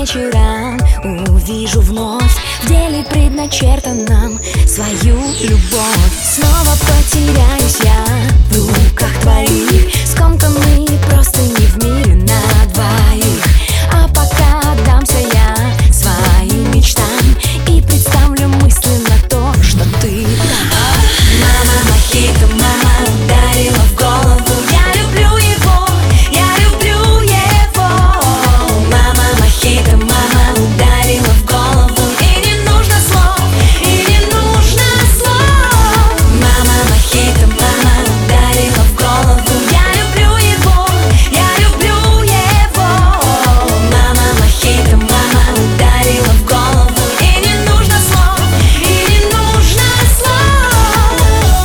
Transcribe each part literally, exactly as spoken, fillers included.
вечерам увижу вновь в деле предначертанном свою любовь. Снова потеряюсь я в руках твоих, скомканные простыни в мире на двоих. А пока отдамся я своим мечтам и представлю мысленно то, что ты там. Мама мохито, мама ударила в голову. Я люблю его, я люблю его. Мама мохито, мама ударила в голову. И не нужно слов, и не нужно слов. Мама мохито, мама ударила в голову. Я люблю его, я люблю его. Мама мохито, мама ударила в голову. И не нужно слов, и не нужно слов.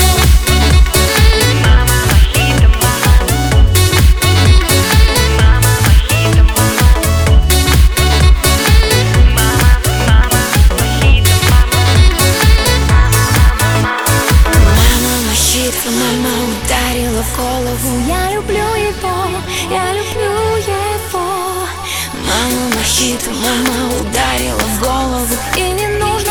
Мама мохито, мама. Мама мохито, мама. Мама, мама мохито, мама. Мама мохито, мама ударила в голову. Я люблю его, я люблю его. Мама мохито, мама ударила в голову. И не нужно